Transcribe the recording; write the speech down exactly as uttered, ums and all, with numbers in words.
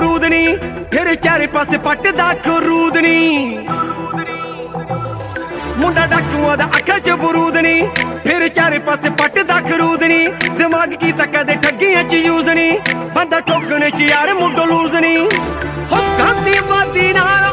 ਬਰੂਦ ਨੀ, ਫਿਰ ਚਾਰੇ ਪਾਸੇ ਪੱਟਦਾ ਖਰੂਦ ਨੀ। ਮੁੰਡਾ ਡਾਕੂਆਂ ਦਾ ਅੱਖਾਂ ਚ ਬਰੂਦ ਨੀ, ਫਿਰ ਚਾਰੇ ਪਾਸੇ ਪੱਟਦਾ ਖਰੂਦ ਨੀ। ਦਿਮਾਗ ਕੀਤਾ ਕਦੇ ਠੱਗੀਆਂ ਚ ਯੂਜ਼ ਨੀ, ਬੰਦਾ ਠੋਕਣੇ ਚ ਯਾਰ ਮੁੰਡੋ ਲੂਜ਼ ਨੀ। ਹੋ ਗਾਂਦੀ ਬਾਦੀ ਨਾਲ